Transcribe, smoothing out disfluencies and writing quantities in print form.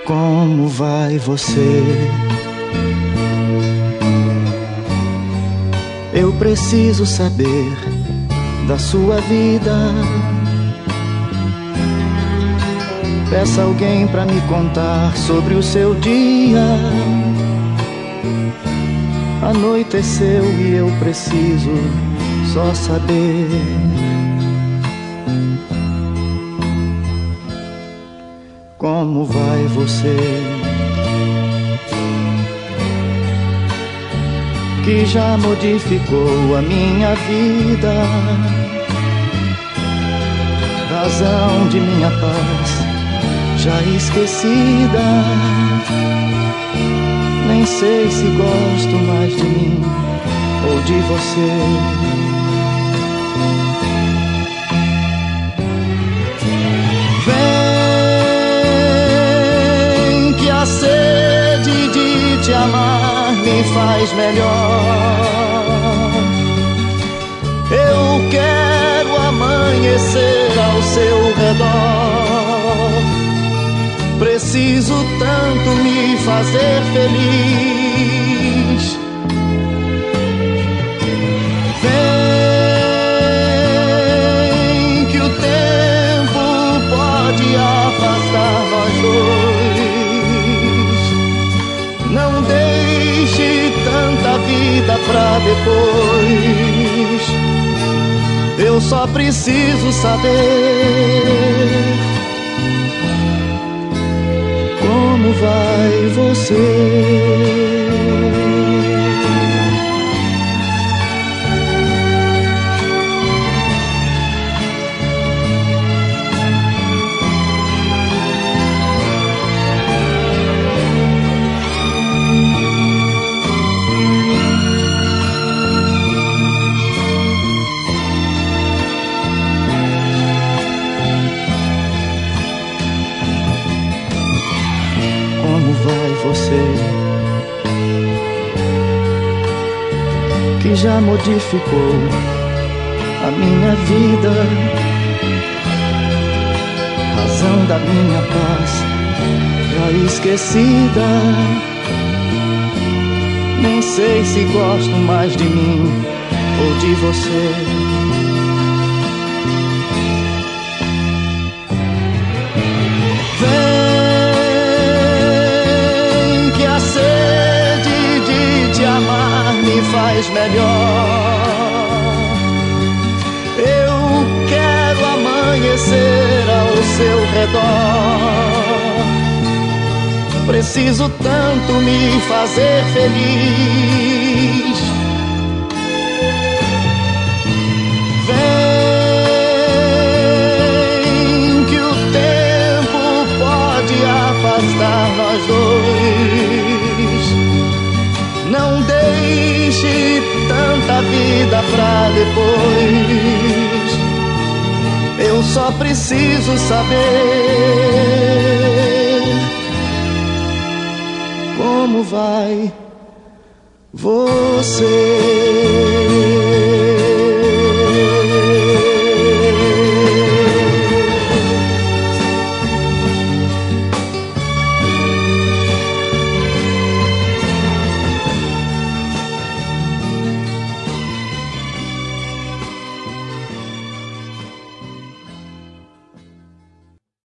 Como vai você? Eu preciso saber da sua vida. Peça alguém pra me contar sobre o seu dia. Anoiteceu e eu preciso só saber. Como vai você? Que já modificou a minha vida, razão de minha paz já esquecida. Nem sei se gosto mais de mim ou de você. Vem que a sede de te amar me faz melhor. Eu quero amanhecer ao seu redor. Preciso tanto me fazer feliz. Vem que o tempo pode afastar nós dois. Não deixe tanta vida pra depois. Eu só preciso saber como vai você. Como vai você, que já modificou a minha vida, razão da minha paz já esquecida. Nem sei se gosto mais de mim ou de você. Me faz melhor. Eu quero amanhecer ao seu redor. Preciso tanto me fazer feliz. Vem que o tempo pode afastar nós dois. Não deixe tanta vida pra depois. Eu só preciso saber como vai você.